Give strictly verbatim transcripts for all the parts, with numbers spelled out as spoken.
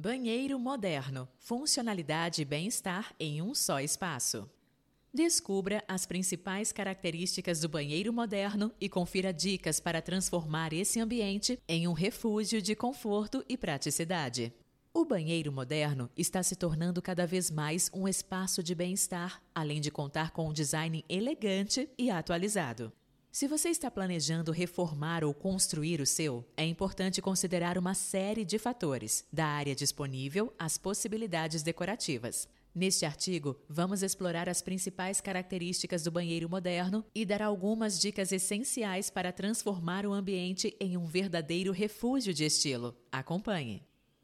Banheiro moderno, funcionalidade e bem-estar em um só espaço. Descubra as principais características do banheiro moderno e confira dicas para transformar esse ambiente em um refúgio de conforto e praticidade. O banheiro moderno está se tornando cada vez mais um espaço de bem-estar, além de contar com um design elegante e atualizado. Se você está planejando reformar ou construir o seu, é importante considerar uma série de fatores, da área disponível às possibilidades decorativas. Neste artigo, vamos explorar as principais características do banheiro moderno e dar algumas dicas essenciais para transformar o ambiente em um verdadeiro refúgio de estilo. Acompanhe!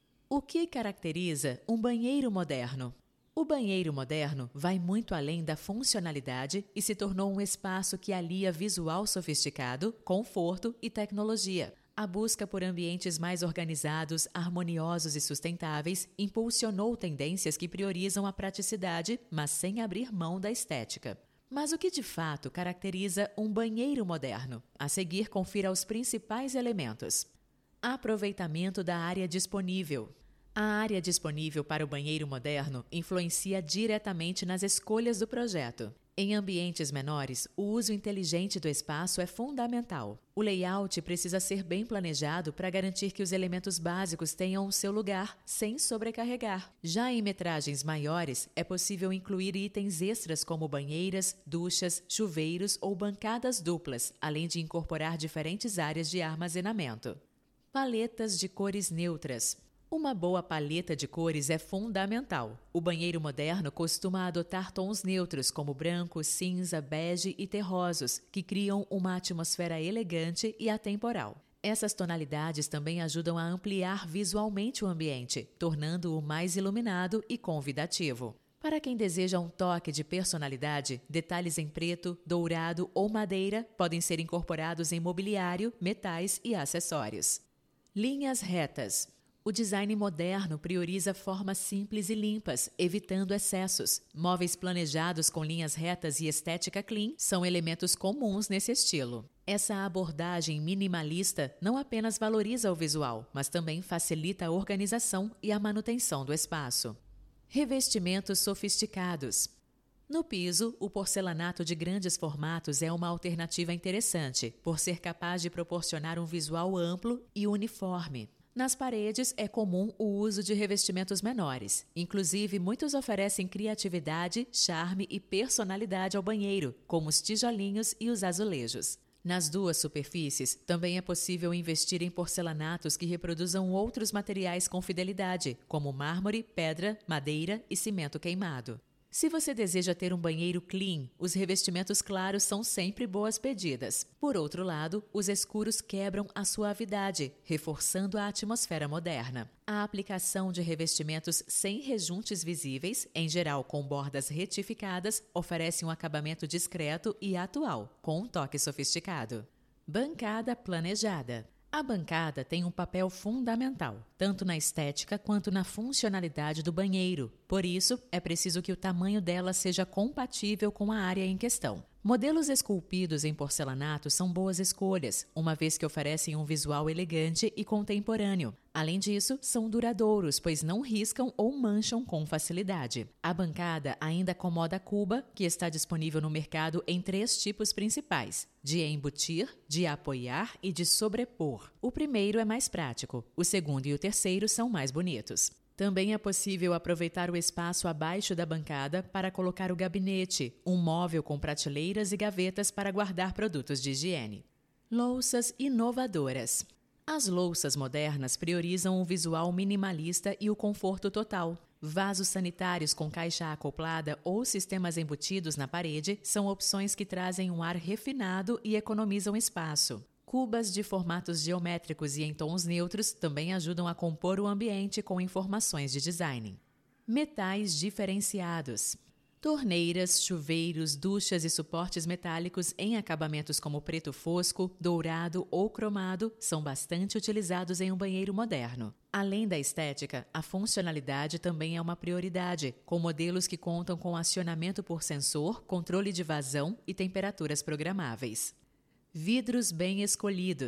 O que caracteriza um banheiro moderno? O banheiro moderno vai muito além da funcionalidade e se tornou um espaço que alia visual sofisticado, conforto e tecnologia. A busca por ambientes mais organizados, harmoniosos e sustentáveis impulsionou tendências que priorizam a praticidade, mas sem abrir mão da estética. Mas o que de fato caracteriza um banheiro moderno? A seguir, confira os principais elementos. Aproveitamento da área disponível. A área disponível para o banheiro moderno influencia diretamente nas escolhas do projeto. Em ambientes menores, o uso inteligente do espaço é fundamental. O layout precisa ser bem planejado para garantir que os elementos básicos tenham o seu lugar, sem sobrecarregar. Já em metragens maiores, é possível incluir itens extras como banheiras, duchas, chuveiros ou bancadas duplas, além de incorporar diferentes áreas de armazenamento. Paletas de cores neutras. Uma boa paleta de cores é fundamental. O banheiro moderno costuma adotar tons neutros como branco, cinza, bege e terrosos, que criam uma atmosfera elegante e atemporal. Essas tonalidades também ajudam a ampliar visualmente o ambiente, tornando-o mais iluminado e convidativo. Para quem deseja um toque de personalidade, detalhes em preto, dourado ou madeira podem ser incorporados em mobiliário, metais e acessórios. Linhas retas. O design moderno prioriza formas simples e limpas, evitando excessos. Móveis planejados com linhas retas e estética clean são elementos comuns nesse estilo. Essa abordagem minimalista não apenas valoriza o visual, mas também facilita a organização e a manutenção do espaço. Revestimentos sofisticados. No piso, o porcelanato de grandes formatos é uma alternativa interessante, por ser capaz de proporcionar um visual amplo e uniforme. Nas paredes, é comum o uso de revestimentos menores. Inclusive, muitos oferecem criatividade, charme e personalidade ao banheiro, como os tijolinhos e os azulejos. Nas duas superfícies, também é possível investir em porcelanatos que reproduzam outros materiais com fidelidade, como mármore, pedra, madeira e cimento queimado. Se você deseja ter um banheiro clean, os revestimentos claros são sempre boas pedidas. Por outro lado, os escuros quebram a suavidade, reforçando a atmosfera moderna. A aplicação de revestimentos sem rejuntes visíveis, em geral com bordas retificadas, oferece um acabamento discreto e atual, com um toque sofisticado. Bancada planejada. A bancada tem um papel fundamental, tanto na estética quanto na funcionalidade do banheiro. Por isso, é preciso que o tamanho dela seja compatível com a área em questão. Modelos esculpidos em porcelanato são boas escolhas, uma vez que oferecem um visual elegante e contemporâneo. Além disso, são duradouros, pois não riscam ou mancham com facilidade. A bancada ainda acomoda a cuba, que está disponível no mercado em três tipos principais: de embutir, de apoiar e de sobrepor. O primeiro é mais prático, o segundo e o terceiro são mais bonitos. Também é possível aproveitar o espaço abaixo da bancada para colocar o gabinete, um móvel com prateleiras e gavetas para guardar produtos de higiene. Louças inovadoras. As louças modernas priorizam o visual minimalista e o conforto total. Vasos sanitários com caixa acoplada ou sistemas embutidos na parede são opções que trazem um ar refinado e economizam espaço. Cubas de formatos geométricos e em tons neutros também ajudam a compor o ambiente com informações de design. Metais diferenciados. Torneiras, chuveiros, duchas e suportes metálicos em acabamentos como preto fosco, dourado ou cromado são bastante utilizados em um banheiro moderno. Além da estética, a funcionalidade também é uma prioridade, com modelos que contam com acionamento por sensor, controle de vazão e temperaturas programáveis. Vidros bem escolhidos.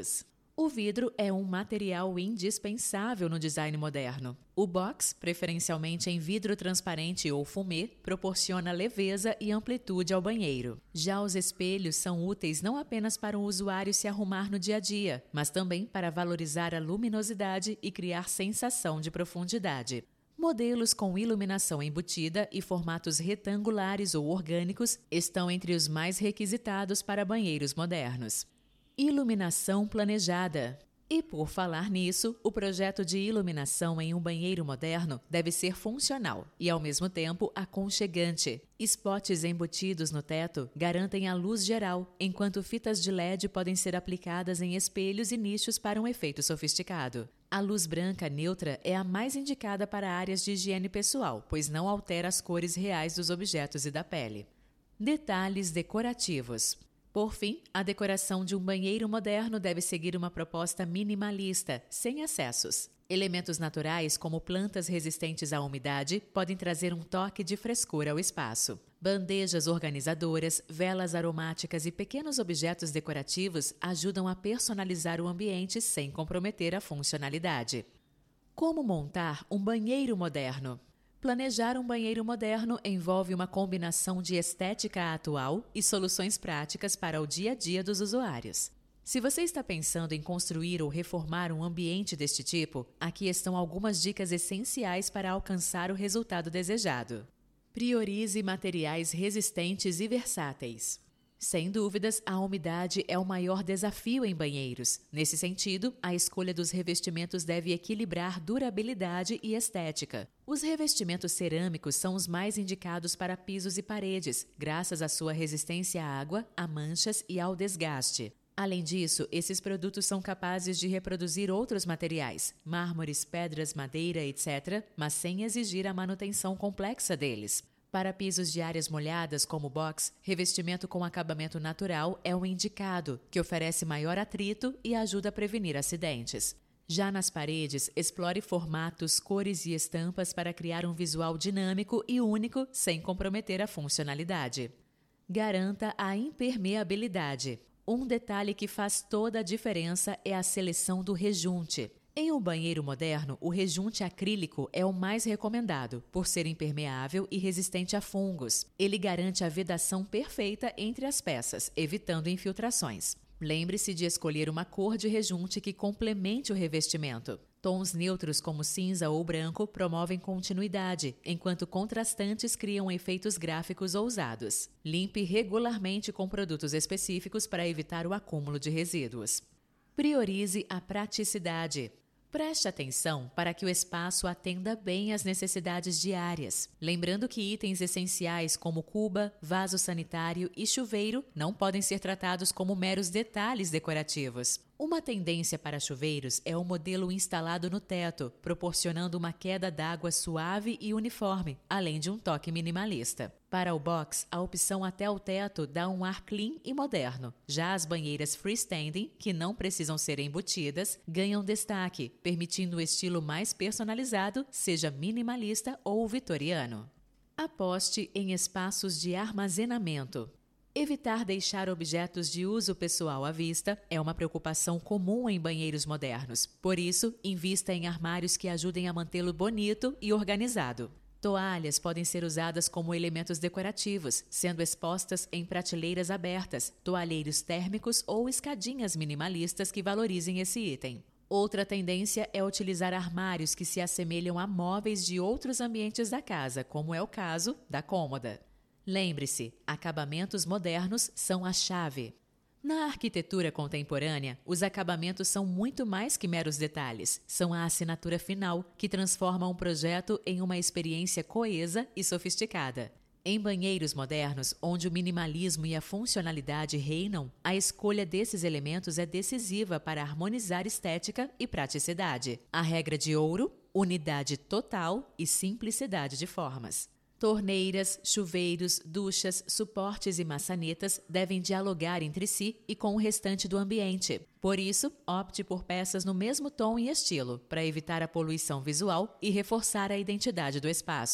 O vidro é um material indispensável no design moderno. O box, preferencialmente em vidro transparente ou fumê, proporciona leveza e amplitude ao banheiro. Já os espelhos são úteis não apenas para o usuário se arrumar no dia a dia, mas também para valorizar a luminosidade e criar sensação de profundidade. Modelos com iluminação embutida e formatos retangulares ou orgânicos estão entre os mais requisitados para banheiros modernos. Iluminação planejada. E por falar nisso, o projeto de iluminação em um banheiro moderno deve ser funcional e, ao mesmo tempo, aconchegante. Spots embutidos no teto garantem a luz geral, enquanto fitas de L E D podem ser aplicadas em espelhos e nichos para um efeito sofisticado. A luz branca neutra é a mais indicada para áreas de higiene pessoal, pois não altera as cores reais dos objetos e da pele. Detalhes decorativos. Por fim, a decoração de um banheiro moderno deve seguir uma proposta minimalista, sem excessos. Elementos naturais, como plantas resistentes à umidade, podem trazer um toque de frescura ao espaço. Bandejas organizadoras, velas aromáticas e pequenos objetos decorativos ajudam a personalizar o ambiente sem comprometer a funcionalidade. Como montar um banheiro moderno? Planejar um banheiro moderno envolve uma combinação de estética atual e soluções práticas para o dia a dia dos usuários. Se você está pensando em construir ou reformar um ambiente deste tipo, aqui estão algumas dicas essenciais para alcançar o resultado desejado. Priorize materiais resistentes e versáteis. Sem dúvidas, a umidade é o maior desafio em banheiros. Nesse sentido, a escolha dos revestimentos deve equilibrar durabilidade e estética. Os revestimentos cerâmicos são os mais indicados para pisos e paredes, graças à sua resistência à água, a manchas e ao desgaste. Além disso, esses produtos são capazes de reproduzir outros materiais, mármores, pedras, madeira, etcétera, mas sem exigir a manutenção complexa deles. Para pisos de áreas molhadas, como box, revestimento com acabamento natural é o indicado, que oferece maior atrito e ajuda a prevenir acidentes. Já nas paredes, explore formatos, cores e estampas para criar um visual dinâmico e único sem comprometer a funcionalidade. Garanta a impermeabilidade. Um detalhe que faz toda a diferença é a seleção do rejunte. Em um banheiro moderno, o rejunte acrílico é o mais recomendado, por ser impermeável e resistente a fungos. Ele garante a vedação perfeita entre as peças, evitando infiltrações. Lembre-se de escolher uma cor de rejunte que complemente o revestimento. Tons neutros como cinza ou branco promovem continuidade, enquanto contrastantes criam efeitos gráficos ousados. Limpe regularmente com produtos específicos para evitar o acúmulo de resíduos. Priorize a praticidade. Preste atenção para que o espaço atenda bem às necessidades diárias. Lembrando que itens essenciais como cuba, vaso sanitário e chuveiro não podem ser tratados como meros detalhes decorativos. Uma tendência para chuveiros é o modelo instalado no teto, proporcionando uma queda d'água suave e uniforme, além de um toque minimalista. Para o box, a opção até o teto dá um ar clean e moderno. Já as banheiras freestanding, que não precisam ser embutidas, ganham destaque, permitindo o estilo mais personalizado, seja minimalista ou vitoriano. Aposte em espaços de armazenamento. Evitar deixar objetos de uso pessoal à vista é uma preocupação comum em banheiros modernos. Por isso, invista em armários que ajudem a mantê-lo bonito e organizado. Toalhas podem ser usadas como elementos decorativos, sendo expostas em prateleiras abertas, toalheiros térmicos ou escadinhas minimalistas que valorizem esse item. Outra tendência é utilizar armários que se assemelham a móveis de outros ambientes da casa, como é o caso da cômoda. Lembre-se, acabamentos modernos são a chave. Na arquitetura contemporânea, os acabamentos são muito mais que meros detalhes. São a assinatura final que transforma um projeto em uma experiência coesa e sofisticada. Em banheiros modernos, onde o minimalismo e a funcionalidade reinam, a escolha desses elementos é decisiva para harmonizar estética e praticidade. A regra de ouro, unidade total e simplicidade de formas. Torneiras, chuveiros, duchas, suportes e maçanetas devem dialogar entre si e com o restante do ambiente. Por isso, opte por peças no mesmo tom e estilo, para evitar a poluição visual e reforçar a identidade do espaço.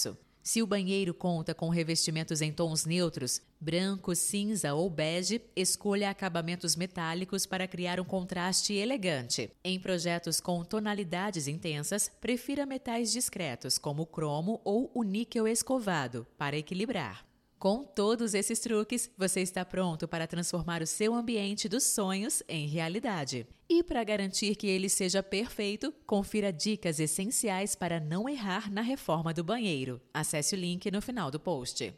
Se o banheiro conta com revestimentos em tons neutros, branco, cinza ou bege, escolha acabamentos metálicos para criar um contraste elegante. Em projetos com tonalidades intensas, prefira metais discretos como o cromo ou o níquel escovado, para equilibrar. Com todos esses truques, você está pronto para transformar o seu ambiente dos sonhos em realidade. E para garantir que ele seja perfeito, confira dicas essenciais para não errar na reforma do banheiro. Acesse o link no final do post.